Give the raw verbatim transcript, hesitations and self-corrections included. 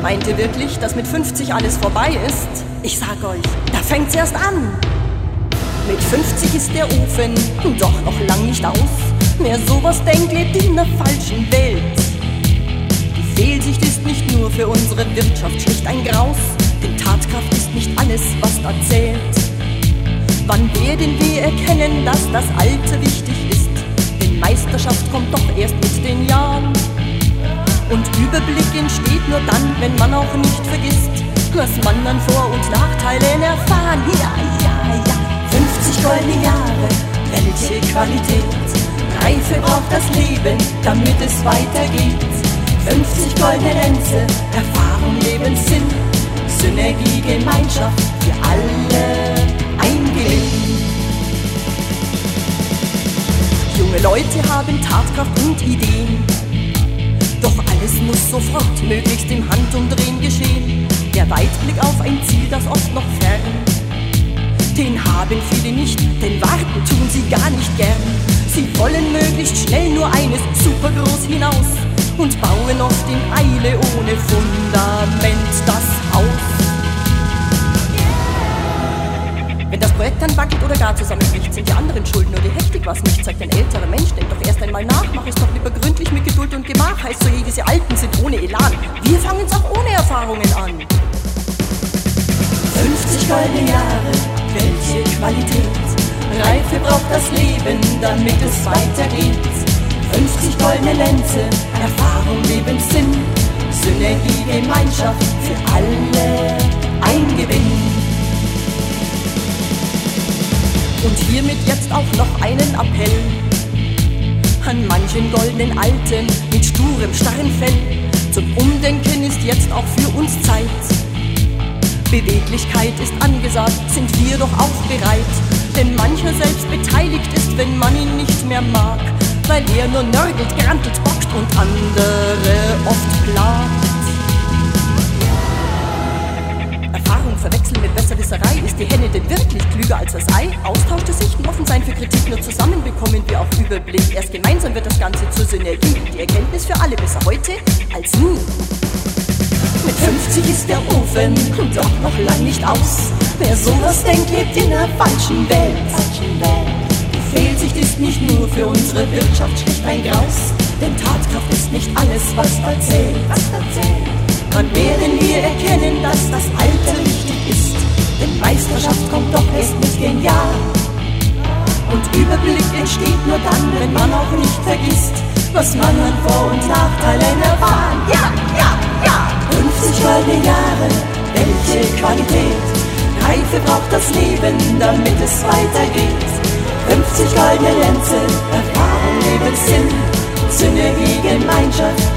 Meint ihr wirklich, dass mit fünfzig alles vorbei ist? Ich sag euch, da fängt's erst an. Mit fünfzig ist der Ofen doch noch lang nicht aus. Wer sowas denkt, lebt in der falschen Welt. Die Fehlsicht ist nicht nur für unsere Wirtschaft schlicht ein Graus, denn Tatkraft ist nicht alles, was da zählt. Wann werden wir erkennen, dass das Alte wichtig ist? Denn Meisterschaft kommt doch erst mit den Jahren. Und Überblick entsteht nur dann, wenn man auch nicht vergisst, was man an Vor- und Nachteilen erfahren. Ja, ja, ja. fünfzig goldene Jahre, welche Qualität. Reife braucht das Leben, damit es weitergeht. fünfzig goldene Lenze, Erfahrung, Lebenssinn, Synergie, Gemeinschaft, für alle ein Gewinn. Junge Leute haben Tatkraft und Ideen, doch alles muss sofort, möglichst im Handumdrehen geschehen. Der Weitblick auf ein Ziel, das oft noch fern, den haben viele nicht, denn warten tun sie gar nicht gern. Sie wollen möglichst schnell nur eines super groß hinaus und bauen oft in Eile ohne Fundament das Haus. Wenn das Projekt dann wackelt oder gar zusammenbricht, sind die anderen schuld, nur die Hektik was nicht zeigt. Ein älterer Mensch denkt doch erst einmal nach, mach es doch lieber gründlich mit Geduld und Gemach. Heißt so, diese Alten sind ohne Elan, wir fangen's auch ohne Erfahrungen an. fünfzig goldene Jahre, welche Qualität. Reife braucht das Leben, damit es weitergeht. fünfzig goldene Lenze, Erfahrung, Lebenssinn, Synergie, Gemeinschaft, für alle ein Gewinn. Und hiermit jetzt auch noch einen Appell an manchen goldenen Alten mit sturem, starren Fell. Zum Umdenken ist jetzt auch für uns Zeit. Beweglichkeit ist angesagt, sind wir doch auch bereit. Denn mancher selbst beteiligt ist, wenn man ihn nicht mehr mag, weil er nur nörgelt, grantelt, bockt und andere oft plagt. Erfahrung verwechseln mit Besserwisserei, ist die Henne denn wirklich klüger als das Ei? Austausch der Sichten, offen sein für Kritik, nur zusammen bekommen wir auch Überblick. Erst gemeinsam wird das Ganze zur Synergie, die Erkenntnis für alle besser heute als nie. Mit fünfzig ist der Ofen doch noch lang nicht aus. Wer sowas denkt, lebt in der falschen Welt. Die Fehlsicht ist nicht nur für unsere Wirtschaft schlicht ein Graus, denn Tatkraft ist nicht alles, was da zählt. Wann werden wir erkennen, dass das Alte wichtig ist? Denn Meisterschaft kommt doch erst mit den Jahren. Und Überblick entsteht nur dann, wenn man auch nicht vergisst, was man an Vor- und Nachteilen erfahren. Ja, ja, ja! fünfzig goldene Jahre, welche Qualität. Reife braucht das Leben, damit es weitergeht. fünfzig goldene Lenze, Erfahrung, Lebenssinn, Synergie, Gemeinschaft,